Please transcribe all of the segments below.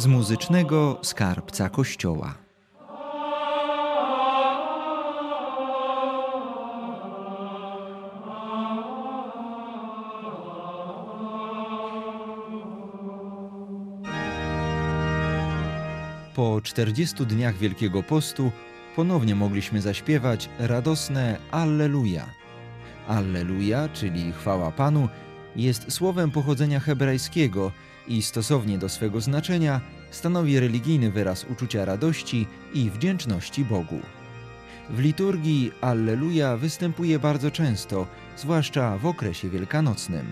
z muzycznego skarbca Kościoła. Po 40 dniach Wielkiego Postu ponownie mogliśmy zaśpiewać radosne Alleluja. Alleluja, czyli chwała Panu, jest słowem pochodzenia hebrajskiego i stosownie do swego znaczenia stanowi religijny wyraz uczucia radości i wdzięczności Bogu. W liturgii Alleluja występuje bardzo często, zwłaszcza w okresie wielkanocnym.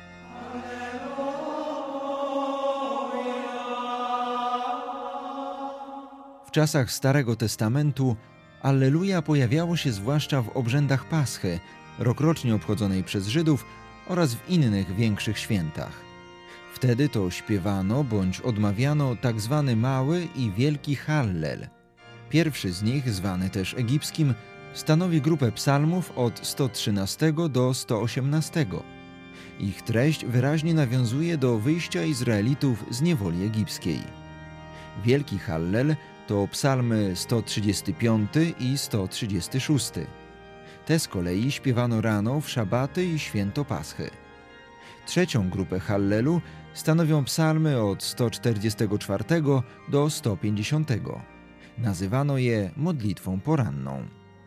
W czasach Starego Testamentu Alleluja pojawiało się zwłaszcza w obrzędach Paschy, rokrocznie obchodzonej przez Żydów, oraz w innych większych świętach. Wtedy to śpiewano bądź odmawiano tak zwany mały i wielki Hallel. Pierwszy z nich, zwany też egipskim, stanowi grupę psalmów od 113 do 118. Ich treść wyraźnie nawiązuje do wyjścia Izraelitów z niewoli egipskiej. Wielki Hallel to psalmy 135 i 136. Te z kolei śpiewano rano w szabaty i święto Paschy. Trzecią grupę Hallelu stanowią psalmy od 144 do 150. Nazywano je modlitwą poranną.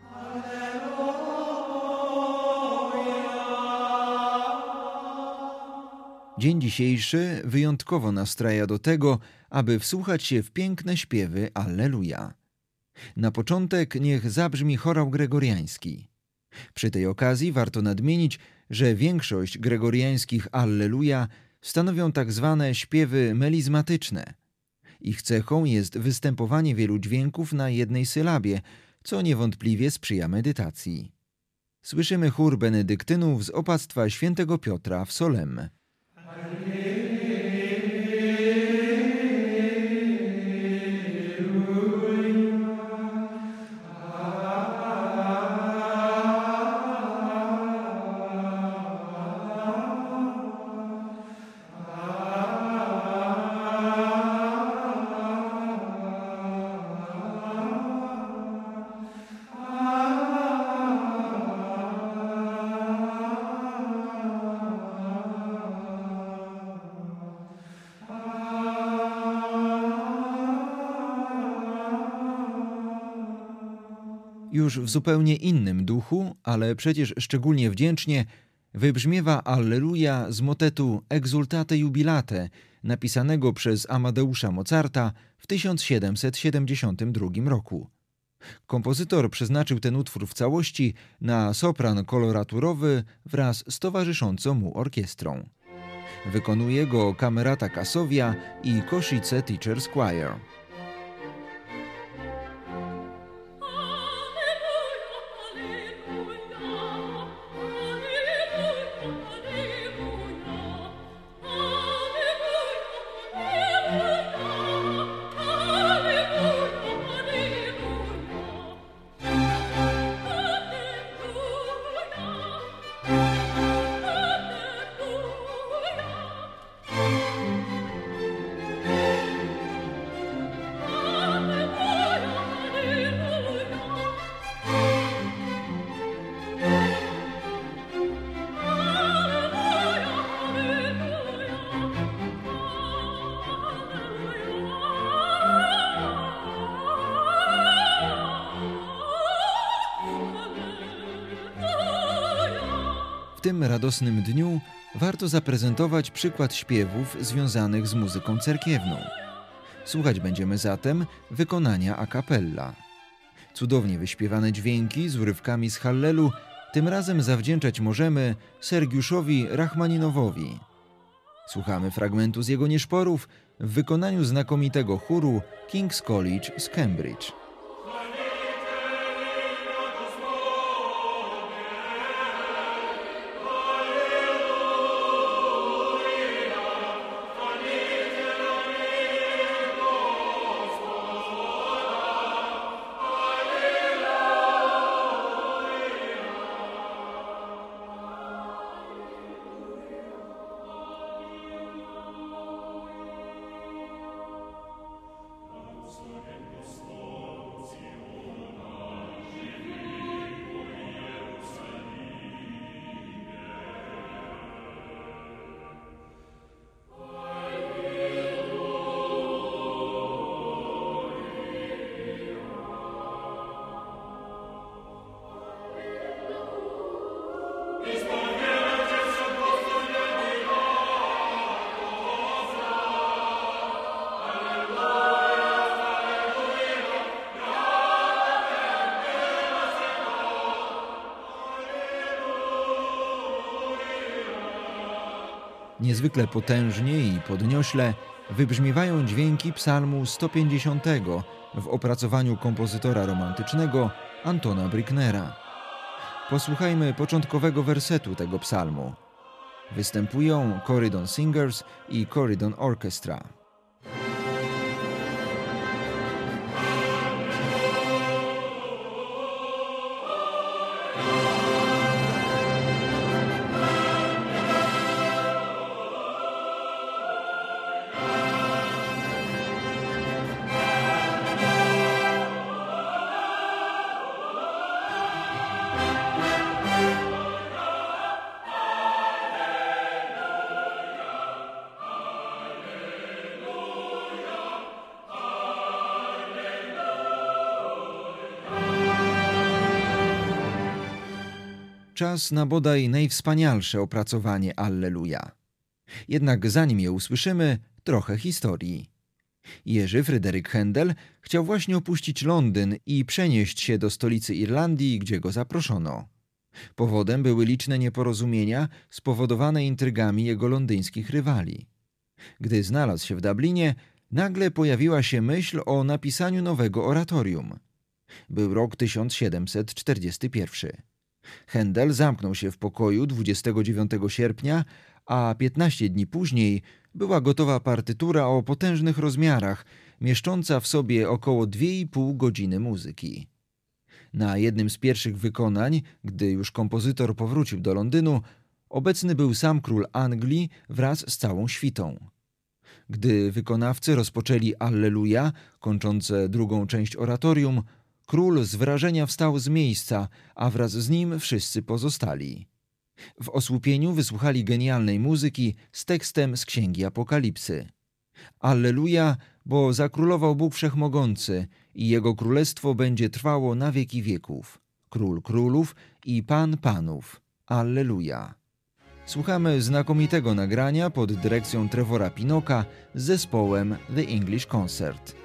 Dzień dzisiejszy wyjątkowo nastraja do tego, aby wsłuchać się w piękne śpiewy Alleluja. Na początek niech zabrzmi chorał gregoriański. Przy tej okazji warto nadmienić, że większość gregoriańskich Alleluja stanowią tak zwane śpiewy melizmatyczne. Ich cechą jest występowanie wielu dźwięków na jednej sylabie, co niewątpliwie sprzyja medytacji. Słyszymy chór benedyktynów z opactwa świętego Piotra w Solem. Już w zupełnie innym duchu, ale przecież szczególnie wdzięcznie, wybrzmiewa Alleluja z motetu Exultate Jubilate, napisanego przez Amadeusza Mozarta w 1772 roku. Kompozytor przeznaczył ten utwór w całości na sopran koloraturowy wraz z towarzyszącą mu orkiestrą. Wykonuje go Camerata Cassovia i Košice Teachers Choir. W tym radosnym dniu warto zaprezentować przykład śpiewów związanych z muzyką cerkiewną. Słuchać będziemy zatem wykonania a cappella. Cudownie wyśpiewane dźwięki z urywkami z Hallelu tym razem zawdzięczać możemy Sergiuszowi Rachmaninowowi. Słuchamy fragmentu z jego nieszporów w wykonaniu znakomitego chóru King's College z Cambridge. Niezwykle potężnie i podniośle wybrzmiewają dźwięki psalmu 150 w opracowaniu kompozytora romantycznego Antona Brucknera. Posłuchajmy początkowego wersetu tego psalmu. Występują Corydon Singers i Corydon Orchestra. Czas na bodaj najwspanialsze opracowanie Alleluja. Jednak zanim je usłyszymy, trochę historii. Jerzy Fryderyk Händel chciał właśnie opuścić Londyn i przenieść się do stolicy Irlandii, gdzie go zaproszono. Powodem były liczne nieporozumienia spowodowane intrygami jego londyńskich rywali. Gdy znalazł się w Dublinie, nagle pojawiła się myśl o napisaniu nowego oratorium. Był rok 1741. Händel zamknął się w pokoju 29 sierpnia, a 15 dni później była gotowa partytura o potężnych rozmiarach, mieszcząca w sobie około 2,5 godziny muzyki. Na jednym z pierwszych wykonań, gdy już kompozytor powrócił do Londynu, obecny był sam król Anglii wraz z całą świtą. Gdy wykonawcy rozpoczęli Alleluja, kończące drugą część oratorium, król z wrażenia wstał z miejsca, a wraz z nim wszyscy pozostali. W osłupieniu wysłuchali genialnej muzyki z tekstem z Księgi Apokalipsy. Alleluja, bo zakrólował Bóg Wszechmogący i Jego królestwo będzie trwało na wieki wieków. Król królów i Pan panów. Alleluja. Słuchamy znakomitego nagrania pod dyrekcją Trevora Pinnocka z zespołem The English Concert.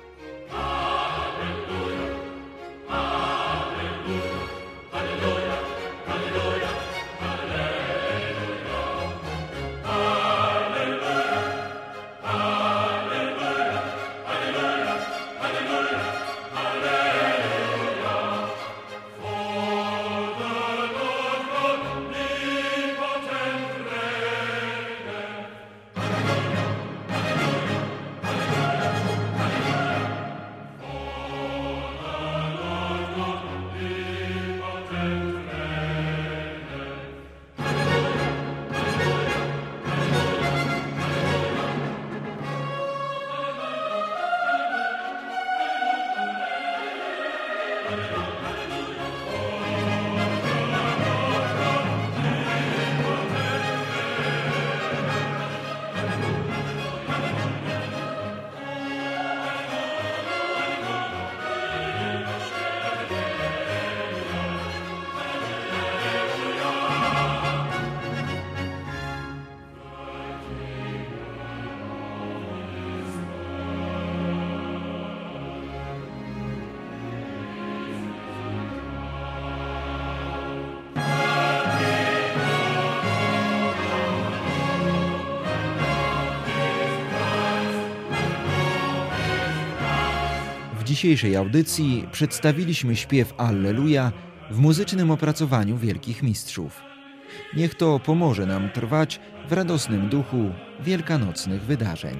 W dzisiejszej audycji przedstawiliśmy śpiew Alleluja w muzycznym opracowaniu wielkich mistrzów. Niech to pomoże nam trwać w radosnym duchu wielkanocnych wydarzeń.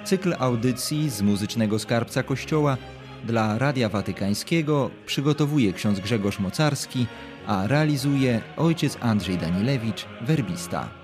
Cykl audycji z Muzycznego Skarbca Kościoła dla Radia Watykańskiego przygotowuje ksiądz Grzegorz Mocarski, a realizuje ojciec Andrzej Danilewicz, werbista.